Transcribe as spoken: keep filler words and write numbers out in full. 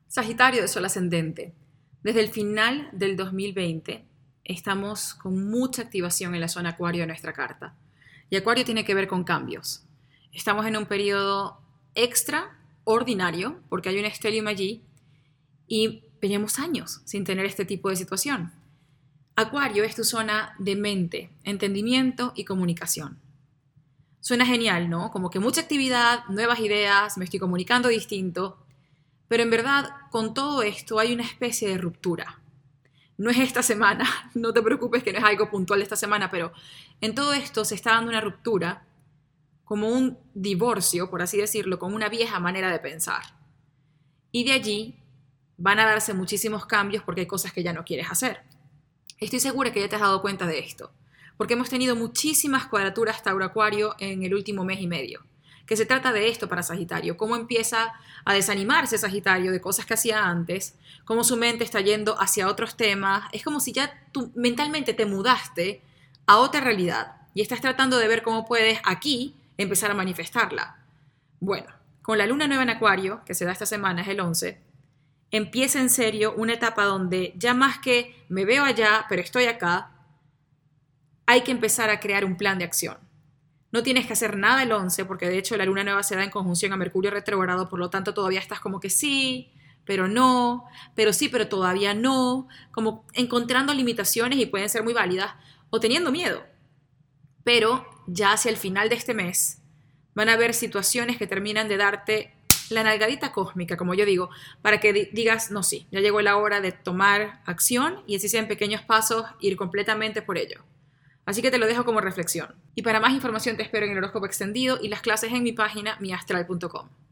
Sagitario de Sol ascendente. Desde el final del dos mil veinte estamos con mucha activación en la zona Acuario de nuestra carta. Y Acuario tiene que ver con cambios. Estamos en un periodo extraordinario porque hay un estelium allí y veníamos años sin tener este tipo de situación. Acuario es tu zona de mente, entendimiento y comunicación. Suena genial, ¿no? Como que mucha actividad, nuevas ideas, me estoy comunicando distinto. Pero en verdad, con todo esto hay una especie de ruptura. No es esta semana, no te preocupes que no es algo puntual de esta semana, pero en todo esto se está dando una ruptura, como un divorcio, por así decirlo, con una vieja manera de pensar. Y de allí van a darse muchísimos cambios porque hay cosas que ya no quieres hacer. Estoy segura que ya te has dado cuenta de esto, porque hemos tenido muchísimas cuadraturas Tauro-Acuario en el último mes y medio. Que se trata de esto para Sagitario, cómo empieza a desanimarse Sagitario de cosas que hacía antes, cómo su mente está yendo hacia otros temas, es como si ya tú mentalmente te mudaste a otra realidad y estás tratando de ver cómo puedes aquí empezar a manifestarla. Bueno, con la luna nueva en Acuario, que se da esta semana, es el once, empieza en serio una etapa donde ya más que me veo allá, pero estoy acá, hay que empezar a crear un plan de acción. No tienes que hacer nada el once, porque de hecho la luna nueva se da en conjunción a Mercurio retrógrado, por lo tanto todavía estás como que sí, pero no, pero sí, pero todavía no, como encontrando limitaciones y pueden ser muy válidas, o teniendo miedo. Pero ya hacia el final de este mes van a haber situaciones que terminan de darte la nalgadita cósmica, como yo digo, para que digas, no, sí, ya llegó la hora de tomar acción y así sea en pequeños pasos, ir completamente por ello. Así que te lo dejo como reflexión. Y para más información te espero en el horóscopo extendido y las clases en mi página mi astral punto com.